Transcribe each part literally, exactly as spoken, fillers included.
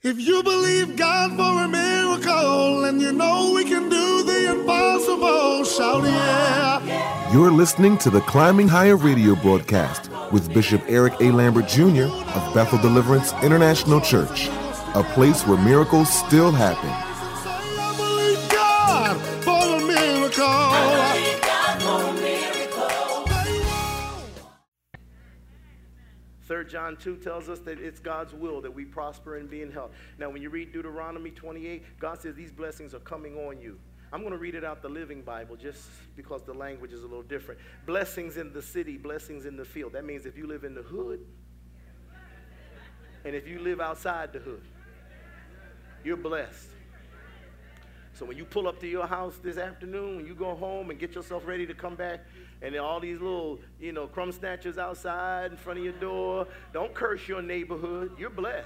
If you believe God for a miracle and you know we can do the impossible, shout yeah. You're listening to the Climbing Higher radio broadcast with Bishop Eric A. Lambert Junior of Bethel Deliverance International Church, a place where miracles still happen. I believe God for a miracle. I believe God for a miracle. Third John two tells us that it's God's will that we prosper and be in health. Now, when you read Deuteronomy twenty-eight, God says these blessings are coming on you. I'm going to read it out the Living Bible just because the language is a little different. Blessings in the city, blessings in the field. That means if you live in the hood and if you live outside the hood, you're blessed. So when you pull up to your house this afternoon, when you go home and get yourself ready to come back, and all these little, you know, crumb snatchers outside in front of your door, don't curse your neighborhood. You're blessed.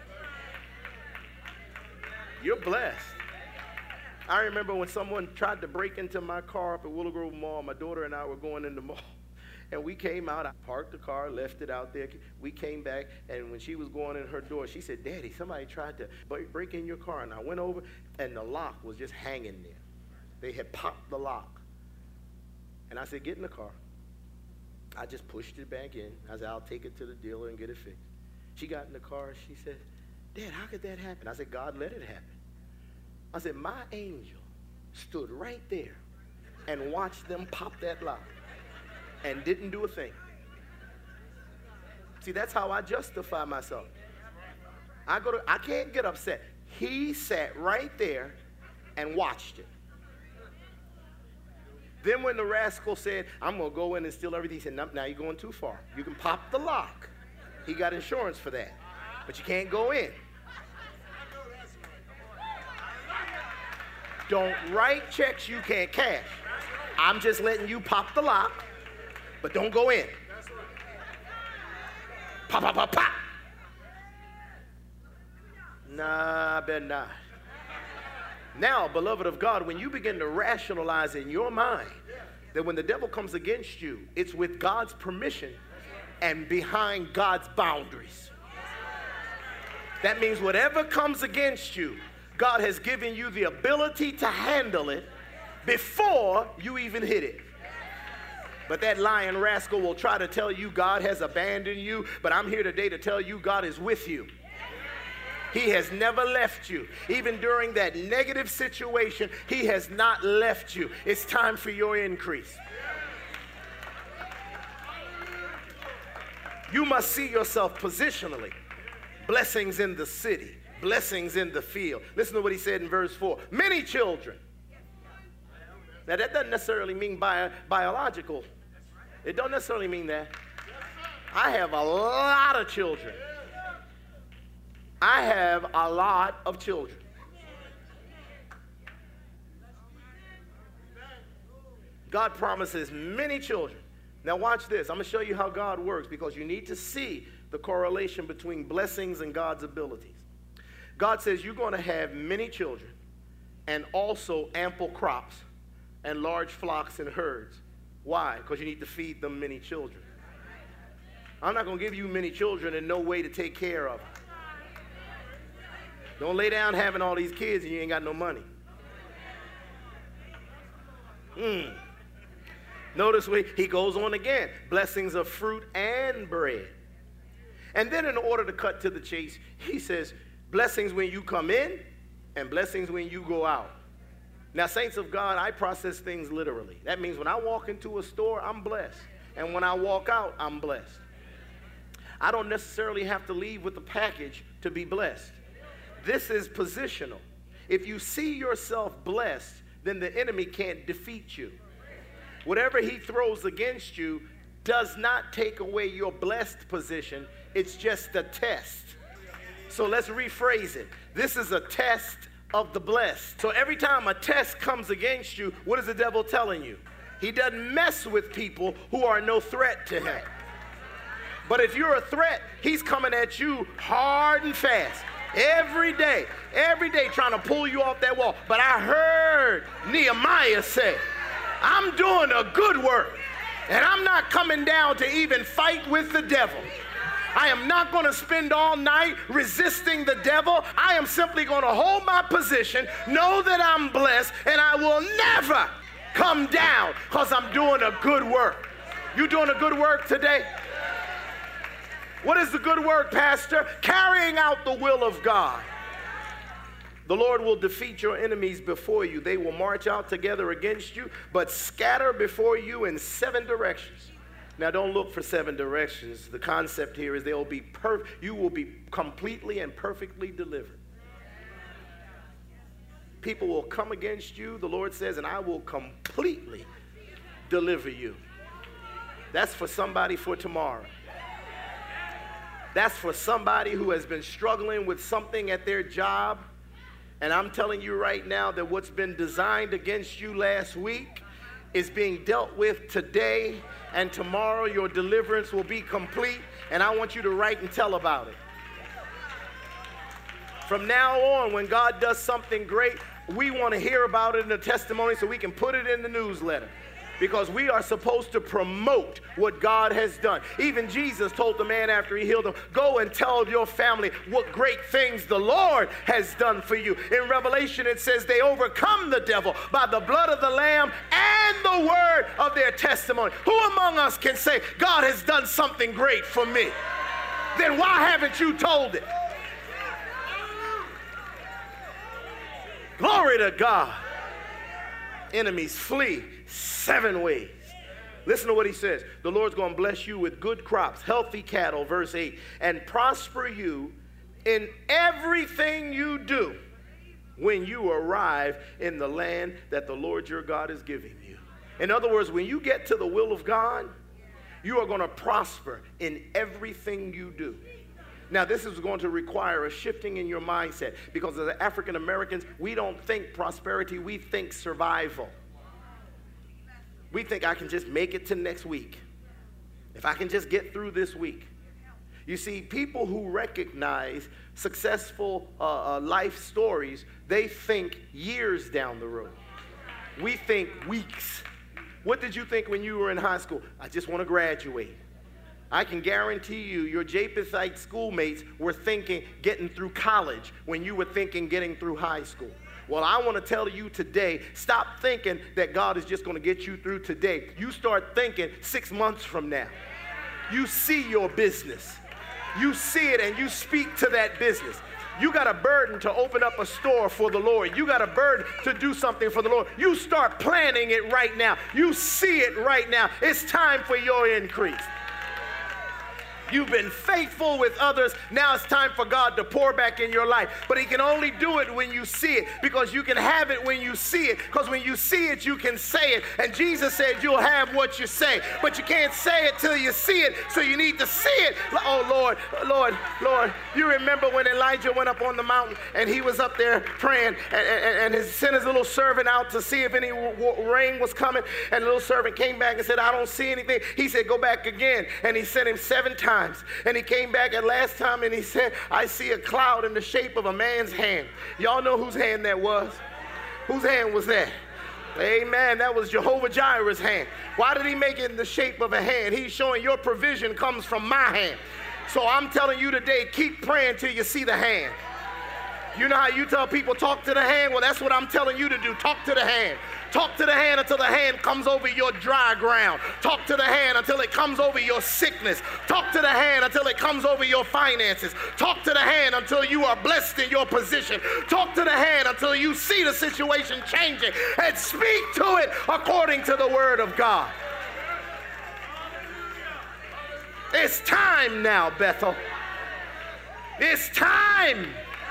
You're blessed. I remember when someone tried to break into my car up at Willow Grove Mall. My daughter and I were going in the mall. And we came out, I parked the car, left it out there. We came back, and when she was going in her door, she said, "Daddy, somebody tried to break in your car." And I went over, and the lock was just hanging there. They had popped the lock. And I said, "Get in the car." I just pushed it back in. I said, "I'll take it to the dealer and get it fixed." She got in the car, and she said, "Dad, how could that happen?" I said, "God let it happen." I said, "My angel stood right there and watched them pop that lock and didn't do a thing." See, that's how I justify myself. I go to, I can't get upset. He sat right there and watched it. Then when the rascal said, "I'm going to go in and steal everything," he said, "No, now you're going too far. You can pop the lock." He got insurance for that. But you can't go in. Don't write checks you can't cash. I'm just letting you pop the lock, but don't go in. Pop, pop, pop, pop. Nah, I better not. Now, beloved of God, when you begin to rationalize in your mind that when the devil comes against you, it's with God's permission and behind God's boundaries. That means whatever comes against you, God has given you the ability to handle it before you even hit it. But that lying rascal will try to tell you God has abandoned you, but I'm here today to tell you God is with you. He has never left you. Even during that negative situation, he has not left you. It's time for your increase. You must see yourself positionally. Blessings in the city, blessings in the field. Listen to what he said in verse four. Many children. Now that doesn't necessarily mean bio, biological. It don't necessarily mean that. I have a lot of children. I have a lot of children. God promises many children. Now watch this. I'm going to show you how God works because you need to see the correlation between blessings and God's abilities. God says you're going to have many children and also ample crops and large flocks and herds. Why? Because you need to feed them many children. I'm not going to give you many children and no way to take care of them. Don't lay down having all these kids and you ain't got no money. Mm. Notice we, he goes on again. Blessings of fruit and bread. And then in order to cut to the chase, he says, blessings when you come in and blessings when you go out. Now, saints of God, I process things literally. That means when I walk into a store, I'm blessed. And when I walk out, I'm blessed. I don't necessarily have to leave with a package to be blessed. This is positional. If you see yourself blessed, then the enemy can't defeat you. Whatever he throws against you does not take away your blessed position. It's just a test. So let's rephrase it. This is a test of the blessed. So every time a test comes against you, what is the devil telling you? He doesn't mess with people who are no threat to him. But if you're a threat, he's coming at you hard and fast. Every day, every day trying to pull you off that wall. But I heard Nehemiah say, I'm doing a good work, and I'm not coming down to even fight with the devil. I am not going to spend all night resisting the devil. I am simply going to hold my position, know that I'm blessed, and I will never come down because I'm doing a good work. You doing a good work today? What is the good work, Pastor? Carrying out the will of God. The Lord will defeat your enemies before you. They will march out together against you, but scatter before you in seven directions. Now, don't look for seven directions. The concept here is they'll be per- you will be completely and perfectly delivered. People will come against you, the Lord says, and I will completely deliver you. That's for somebody for tomorrow. That's for somebody who has been struggling with something at their job. And I'm telling you right now that what's been designed against you last week is being dealt with today, and tomorrow your deliverance will be complete, and I want you to write and tell about it. From now on, when God does something great, we want to hear about it in the testimony so we can put it in the newsletter. Because we are supposed to promote what God has done. Even Jesus told the man after he healed him, go and tell your family what great things the Lord has done for you. In Revelation it says they overcome the devil by the blood of the Lamb and the word of their testimony. Who among us can say, God has done something great for me? Then why haven't you told it? Glory to God. Enemies flee seven ways. Listen to what he says. The Lord's going to bless you with good crops, healthy cattle, verse eight, and prosper you in everything you do when you arrive in the land that the Lord your God is giving you. In other words, when you get to the will of God, you are going to prosper in everything you do. Now, this is going to require a shifting in your mindset, because as African Americans, we don't think prosperity, we think survival. We think I can just make it to next week. If I can just get through this week. You see, people who recognize successful uh, uh, life stories, they think years down the road. We think weeks. What did you think when you were in high school? I just want to graduate. I can guarantee you your Japhethite schoolmates were thinking getting through college when you were thinking getting through high school. Well, I want to tell you today, stop thinking that God is just going to get you through today. You start thinking six months from now. You see your business. You see it and you speak to that business. You got a burden to open up a store for the Lord. You got a burden to do something for the Lord. You start planning it right now. You see it right now. It's time for your increase. You've been faithful with others. Now it's time for God to pour back in your life. But he can only do it when you see it, because you can have it when you see it. Because when you see it, you can say it. And Jesus said you'll have what you say. But you can't say it till you see it. So you need to see it. Oh, Lord, Lord, Lord. You remember when Elijah went up on the mountain and he was up there praying, and, and, and he sent his little servant out to see if any rain was coming. And the little servant came back and said, I don't see anything. He said, go back again. And he sent him seven times. And he came back at last time and he said, I see a cloud in the shape of a man's hand. Y'all know whose hand that was? Whose hand was that? Amen. That was Jehovah Jireh's hand. Why did he make it in the shape of a hand? He's showing your provision comes from my hand. So I'm telling you today, keep praying till you see the hand. You know how you tell people talk to the hand? Well, that's what I'm telling you to do. Talk to the hand. Talk to the hand until the hand comes over your dry ground. Talk to the hand until it comes over your sickness. Talk to the hand until it comes over your finances. Talk to the hand until you are blessed in your position. Talk to the hand until you see the situation changing, and speak to it according to the word of God. It's time now, Bethel. It's time.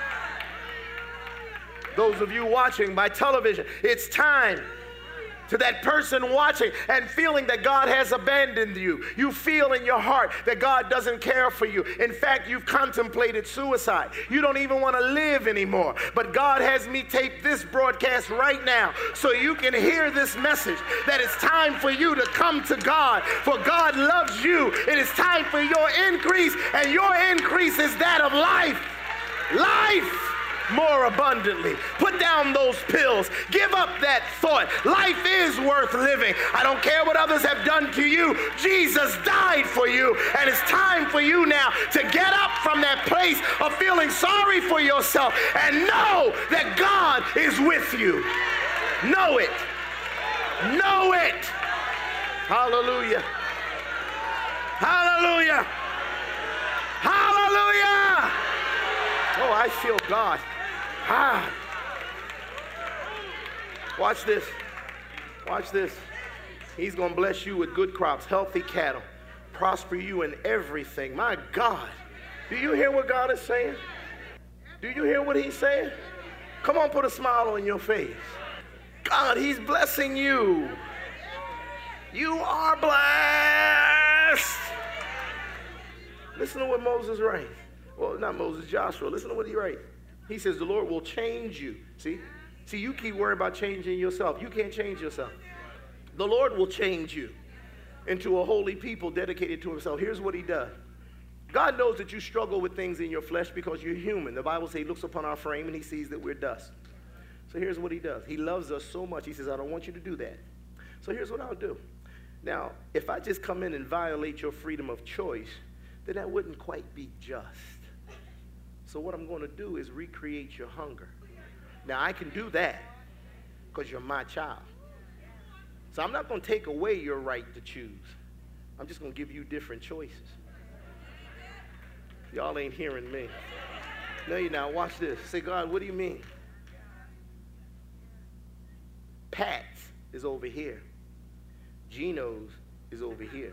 Those of you watching by television, it's time. To that person watching and feeling that God has abandoned you. You feel in your heart that God doesn't care for you. In fact, you've contemplated suicide. You don't even want to live anymore. But God has me tape this broadcast right now so you can hear this message that it's time for you to come to God, for God loves you. It is time for your increase, and your increase is that of life. Life. more abundantly. Put down those pills. Give up that thought. Life is worth living. I don't care what others have done to you. Jesus died for you, and it's time for you now to get up from that place of feeling sorry for yourself and know that God is with you. Know it. Know it. Hallelujah. Hallelujah. Hallelujah. Oh, I feel God. Ah. Watch this. Watch this. He's going to bless you with good crops, healthy cattle, prosper you in everything. My God. Do you hear what God is saying? Do you hear what he's saying? Come on, put a smile on your face. God, he's blessing you. You are blessed. Listen to what Moses writes. Well, not Moses, Joshua. Listen to what he writes. He says, the Lord will change you. See? See, you keep worrying about changing yourself. You can't change yourself. The Lord will change you into a holy people dedicated to himself. Here's what he does. God knows that you struggle with things in your flesh because you're human. The Bible says he looks upon our frame and he sees that we're dust. So here's what he does. He loves us so much. He says, I don't want you to do that. So here's what I'll do. Now, if I just come in and violate your freedom of choice, then that wouldn't quite be just. So what I'm going to do is recreate your hunger. Now, I can do that because you're my child. So I'm not going to take away your right to choose. I'm just going to give you different choices. Y'all ain't hearing me. No, you now. Watch this. Say, God, what do you mean? Pat's is over here. Gino's is over here.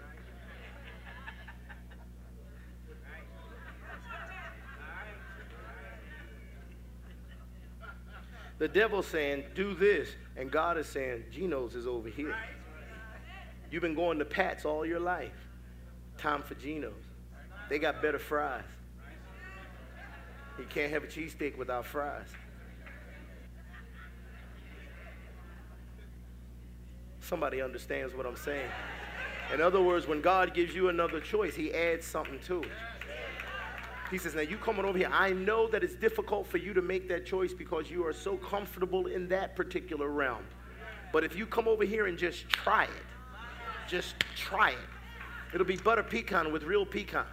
The devil's saying, do this, and God is saying, Gino's is over here. You've been going to Pat's all your life. Time for Gino's. They got better fries. You can't have a cheesesteak without fries. Somebody understands what I'm saying. In other words, when God gives you another choice, he adds something to it. He says, now you coming over here, I know that it's difficult for you to make that choice because you are so comfortable in that particular realm. But if you come over here and just try it, just try it, it'll be butter pecan with real pecans.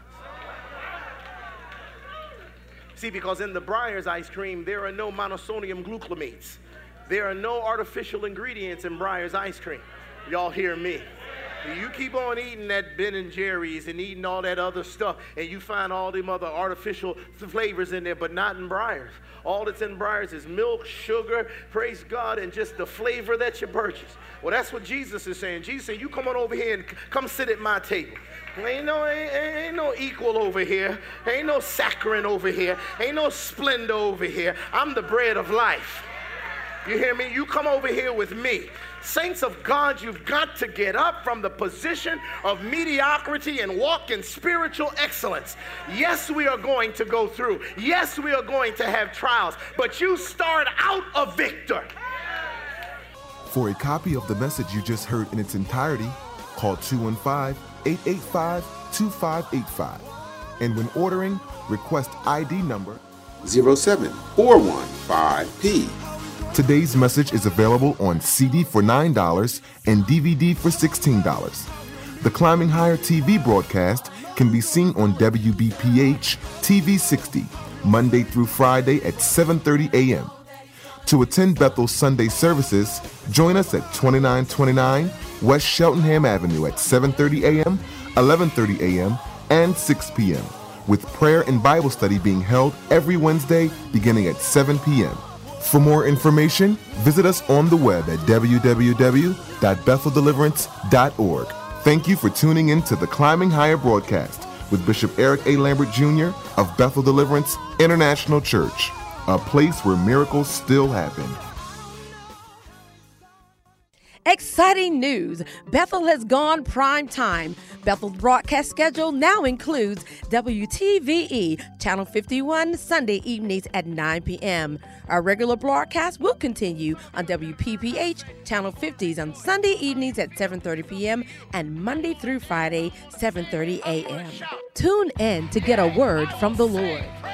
See, because in the Breyers ice cream, there are no monosodium glucamates. There are no artificial ingredients in Breyers ice cream. Y'all hear me? You keep on eating that Ben and Jerry's and eating all that other stuff, and you find all them other artificial flavors in there, but not in Breyers. All that's in Breyers is milk, sugar, praise God, and just the flavor that you purchase. Well, that's what Jesus is saying. Jesus said, you come on over here and come sit at my table. Ain't no, ain't, ain't no equal over here. Ain't no saccharin over here. Ain't no Splenda over here. I'm the bread of life. You hear me? You come over here with me. Saints of God, you've got to get up from the position of mediocrity and walk in spiritual excellence. Yes, we are going to go through. Yes, we are going to have trials, but you start out a victor. For a copy of the message you just heard in its entirety, call two one five, eight eight five, two five eight five. And when ordering, request I D number zero seven four one five P. Today's message is available on C D for nine dollars and D V D for sixteen dollars. The Climbing Higher T V broadcast can be seen on W B P H T V sixty, Monday through Friday at seven thirty a.m. To attend Bethel's Sunday services, join us at twenty-nine twenty-nine West Cheltenham Avenue at seven thirty a.m., eleven thirty a.m., and six p.m., with prayer and Bible study being held every Wednesday beginning at seven p.m. For more information, visit us on the web at w w w dot bethel deliverance dot org. Thank you for tuning in to the Climbing Higher broadcast with Bishop Eric A. Lambert Junior of Bethel Deliverance International Church, a place where miracles still happen. Exciting news! Bethel has gone prime time. Bethel's broadcast schedule now includes W T V E, Channel fifty-one, Sunday evenings at nine p.m. Our regular broadcast will continue on W P P H, Channel fifties on Sunday evenings at seven thirty p.m. and Monday through Friday, seven thirty a.m. Tune in to get a word from the Lord.